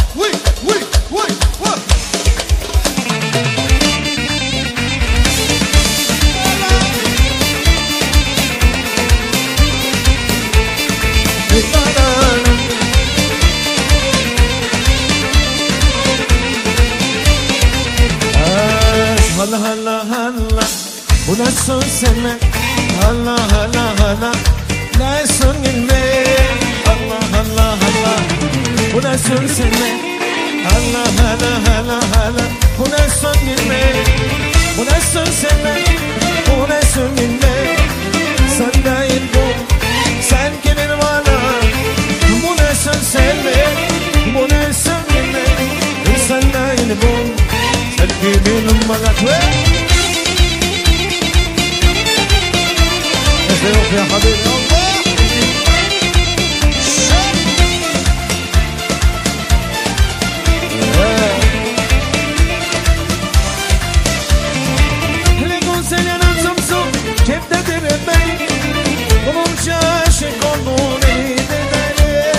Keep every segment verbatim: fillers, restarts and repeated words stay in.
وي وي وي وي هلا هلا هلا ونسون سنة هلا هلا هلا نسون المين هلا هلا هلا ونسون سنة هلا هلا هلا هلا ونسون المين ونسون سنة ونسون المين سنة ينبو sen kimin bana bu nesin sevmek bu nesin bilmek senden bu sen kimin bana neyse yok ya habibi Allah le consegnan zamzam kepte demek bunun şaşık olduğunu bedeli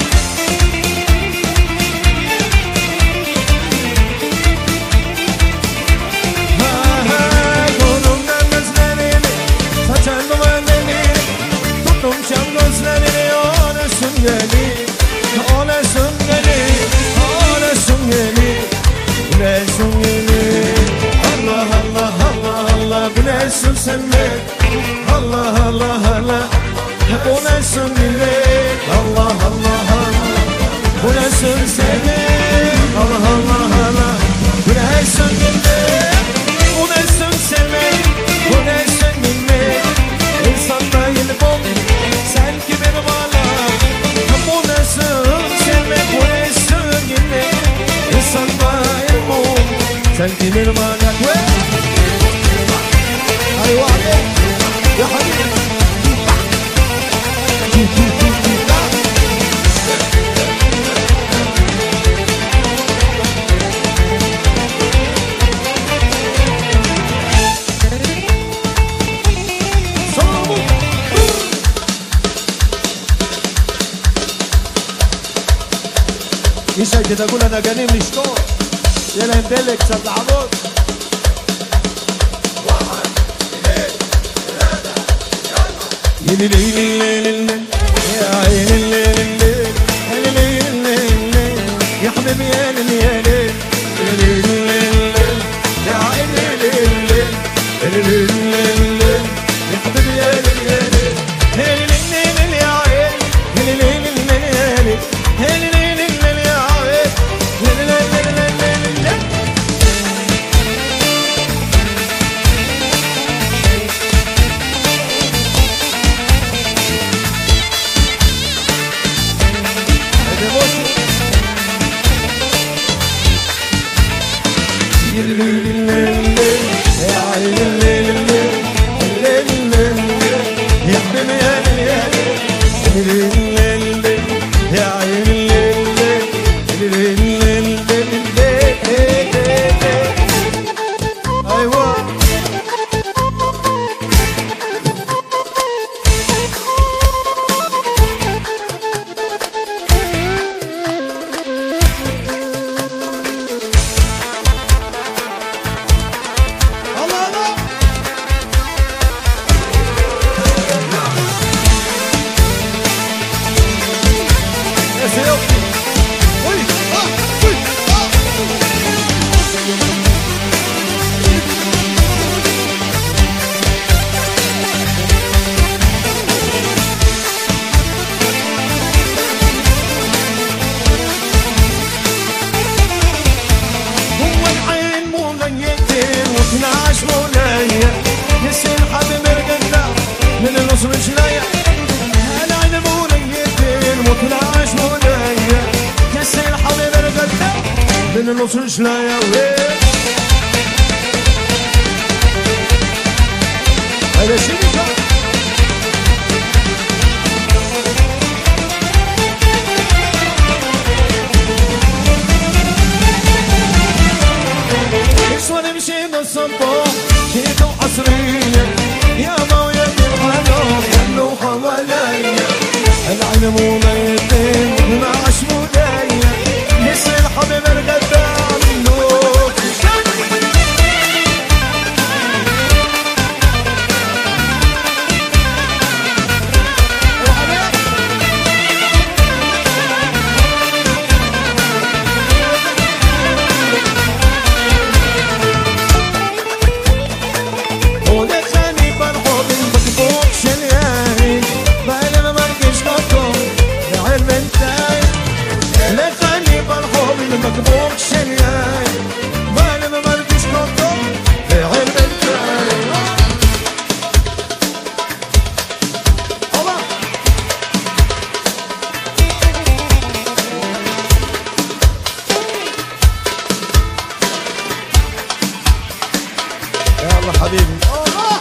ha ha kolumdan gözlerini saçan duvarlarını tuttum çam gözlerini olasın geli olasın geli olasın geli olasın geli Allah Allah Allah Allah bu nesin sevmek Allah Allah Allah bu nesin bilmek Allah Allah Allah bu nesin sevmek Allah Allah Allah bu nesin bilmek bu nesin sevmek bu nesin bilmek insanda yeni bol sen ki beni bana bu nesin sevmek bu nesin bilmek insanda yeni bol sen ki beni bana أيوة عليك يا حبيبي يشهد كده اقول انا جاني من الشطار يلا ندلك سد العضوض يا عين الليل الليل الليل الليل يا حبيبي يا ليل يا ليل الليل يا عين الليل الليل الليل يا حبيبي يا ليل يا ليل الليل يا عين الليل الليل يا ليل الليل يا عين الليل الليل النص لا يا ويل هذا شيء يسوى نمشي بالصبح شيتو عصرية يا مويا بالغلط يملو حواليا العلم وميتين ونعش مودايا يسأل بوك شريان بالي ما مرقش نطق في علم التاني الله يا الله حبيبي الله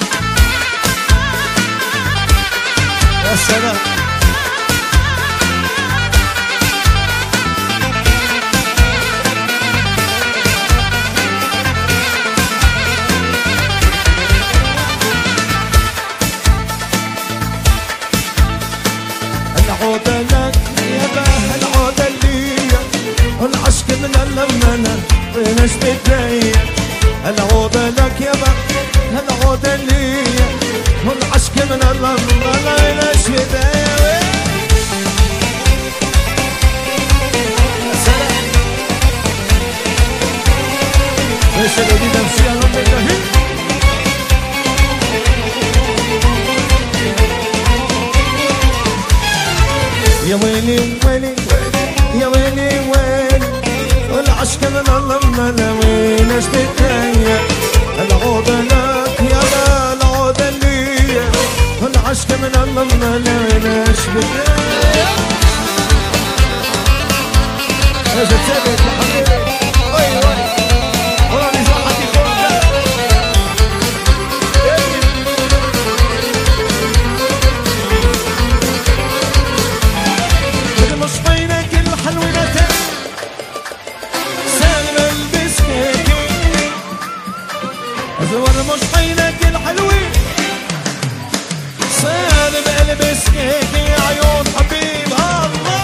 يا سلام العودة لك يا باه العودة ليا العشق من اللمنة وينش بداية العودة لك يا باه العودة ليا العشق من اللمنة وينش بداية سلام ايش اللي دي نفسي انا بدي يا ويلي ويلي يا ويلي ويلي والعشق من اللمنة وينش بداية العودة لك يا با العودة ليا والعشق من اللمنة وينش بداية ايش تسوي يا حبيبي وي وي والله مش راح تكون مصبينك الحلوينة سالم البسكيكي أزور مصبينك الحلوين سالم البسكيكي عيون حبيب الله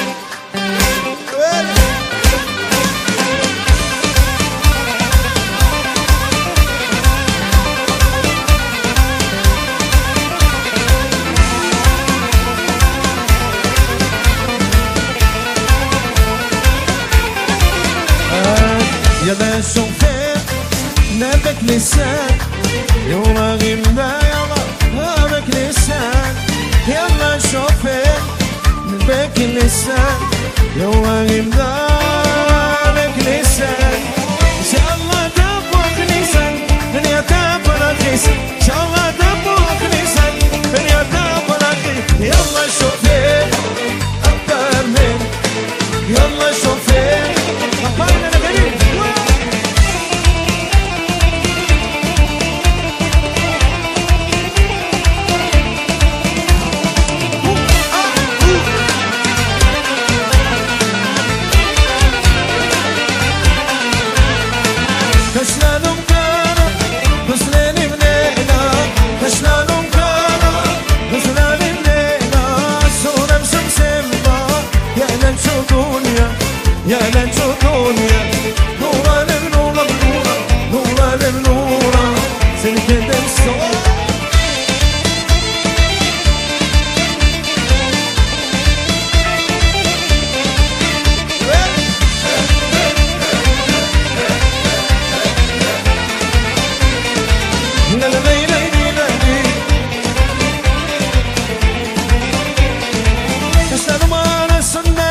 يلا شوفي نبك لسان يوم غيمنا يلا نبك لسان يلا شوفي نبك لسان يوم غيمنا نبك لسان إن شاء الله تبوك لسان دنيا تبوك لسان إن شاء الله تبوك لسان دنيا تبوك لسان يلا شوفي أكتر من يلا شوفي أبانا نبني يا لنشو دنيا نورا لبنورا بنورا نورا لبنورا سلك دمسو لا لا لا لا لا كسر ما نسنا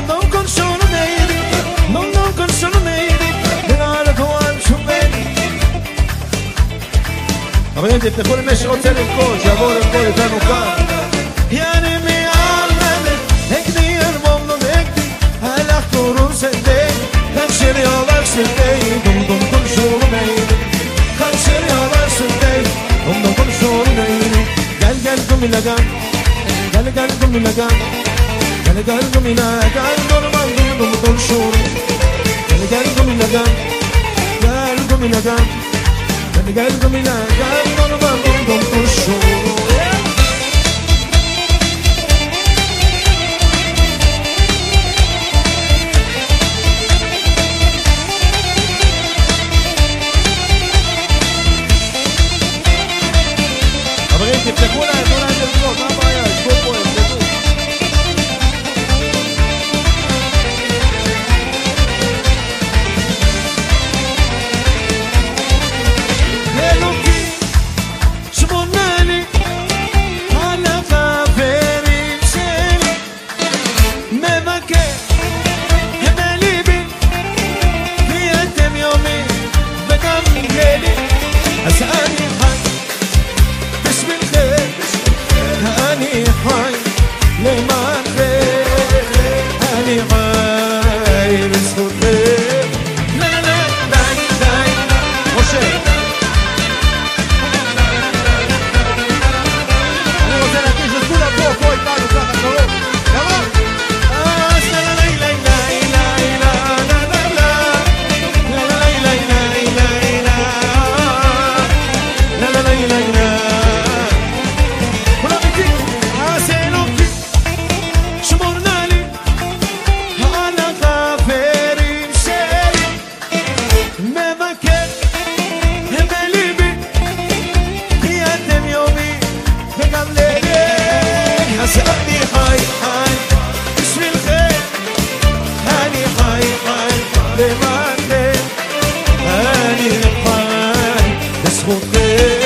חברים, תפתחו למי שרוצה לרקוד, שיבואו לרקוד איתנו כאן. יאני מיאלנת, הקדי אלבום לא נקדי, הלך קורום סדי, כאן שלי עבר סדי, דום דום כל שור נעיני. כאן שלי עבר סדי, דום דום כל שור נעיני. גל גל גומי לגן, גל גל גומי לגן, גל גל גומי לגן, דורמן דום דום כל שור. גל גל גומי לגן, גל גומי לגן. قلبي من قلبي وانا بضم الشوق ابغيك تفتحونا يقول عند الفلوس ما بايع شوفوا يفتحوا למענך, אני חי בזכותך.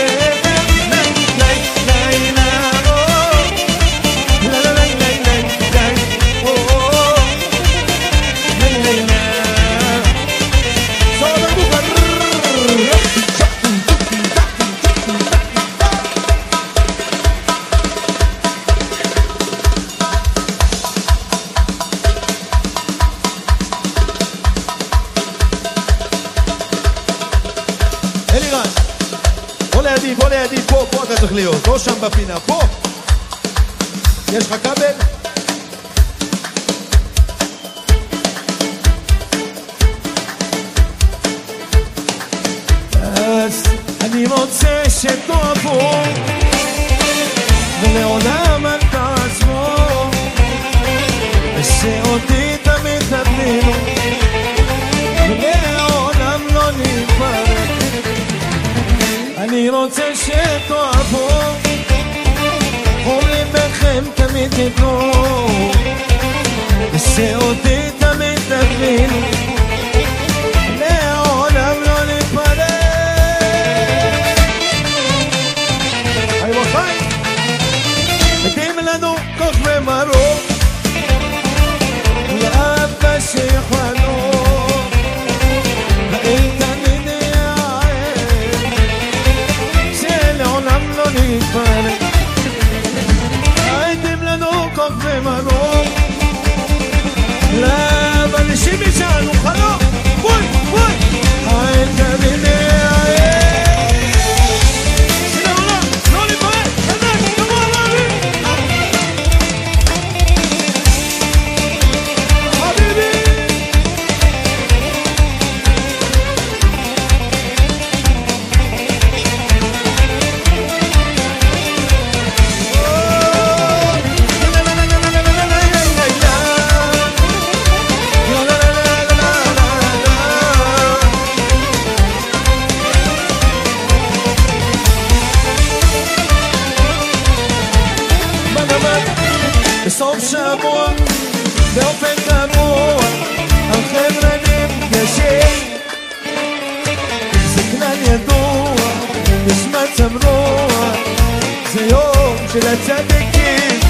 אלירן, בוא לידי, בוא לידי, פה, פה אתה צריך להיות, לא שם בפינה, פה. יש לך כבל? אז אני רוצה שתאהבו ולעולם אל תעזבו, ושאותי תמיד תבינו ולעולם לא נתפרק. אני רוצה שתאהבו, חולים בכם תמיד תתנו, ושאותי תמיד תבינו, לעולם לא נתפרק. היי וחי, מתאים לנו כוח ומרוק, לאבא שיחנו, ואין תמיד יעד, שלעולם לא נתפרק. הייתם לנו כוח ומרוק, לאבא נשימי שלנו חלום, בואי בואי, אין תמיד יעד, שלעולם לא נתפרק. חזק, תבוא עליי חביבי. בסוף שבוע, באופן קבוע, החבר'ה נפגשים, זה כלל ידוע, יש מצב רוח, זה יום של הצדיקים.